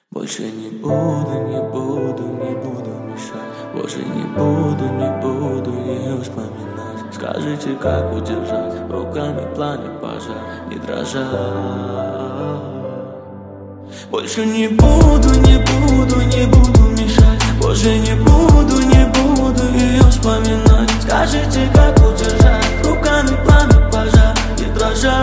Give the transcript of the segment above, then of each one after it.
Больше не буду, не буду, не буду мешать. Больше не буду ее вспоминать. Скажите, как удержать руками пламя пожар, не дрожать. Больше не буду, не буду, не буду мешать. Больше не буду ее вспоминать. Скажите, как удержать руками пламя пожар, не дрожать.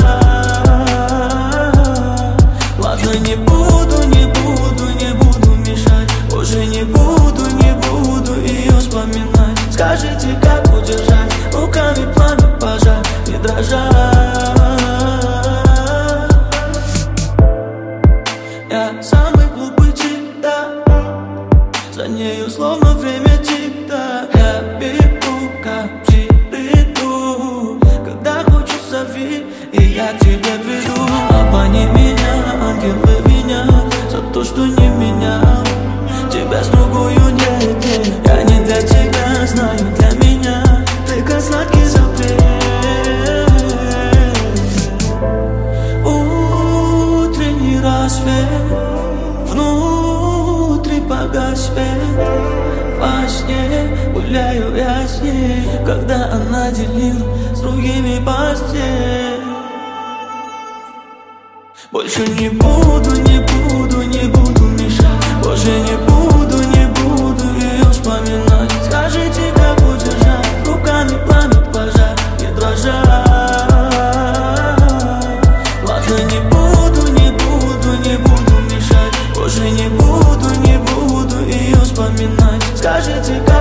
Ладно, не буду, не буду мешать. Больше не буду ее вспоминать. Скажите, как удержать руками пламя пожар, не дрожать. Я самый глупый тип, да. За нею словно время тик-так. Я бегу, как приду. Когда хочешь, зови, и я к тебе приду. Обмани меня, ангелы винят за то, что не менял тебя с другою нет. Я не для тебя, знаю, для меня ты как сладкий запрет. Утренний рассвет, внутри погас свет. Во сне гуляю я с ней, когда она делила с другими постель. Больше не буду, не буду мешать. Больше не буду ее вспоминать. Скажите, как удержать руками пламя пожар, не дрожать. Ладно, не буду мешать. Больше не буду ее вспоминать. Скажите, как